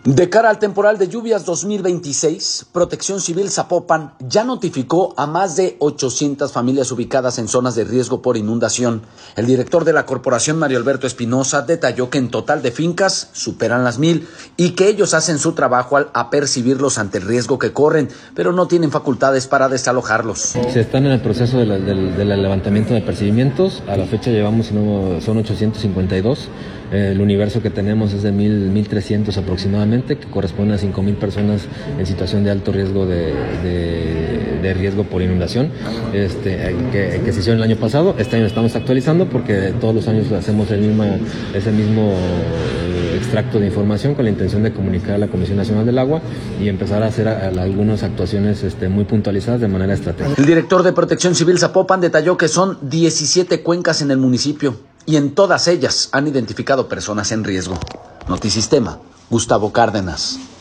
De cara al temporal de lluvias 2026, Protección Civil Zapopan ya notificó a más de 800 familias ubicadas en zonas de riesgo por inundación. El director de la corporación, Mario Alberto Espinosa, detalló que en total de fincas superan las 1000 y que ellos hacen su trabajo al apercibirlos ante el riesgo que corren, pero no tienen facultades para desalojarlos. Se están en el proceso del levantamiento de apercibimientos. A la fecha son 852. El universo que tenemos es de 1,300 aproximadamente, que corresponde a 5,000 personas en situación de alto riesgo de riesgo por inundación, que se hicieron el año pasado. Este año estamos actualizando porque todos los años hacemos ese mismo extracto de información con la intención de comunicar a la Comisión Nacional del Agua y empezar a hacer algunas actuaciones muy puntualizadas de manera estratégica. El director de Protección Civil Zapopan detalló que son 17 cuencas en el municipio y en todas ellas han identificado personas en riesgo. Notisistema, Gustavo Cárdenas.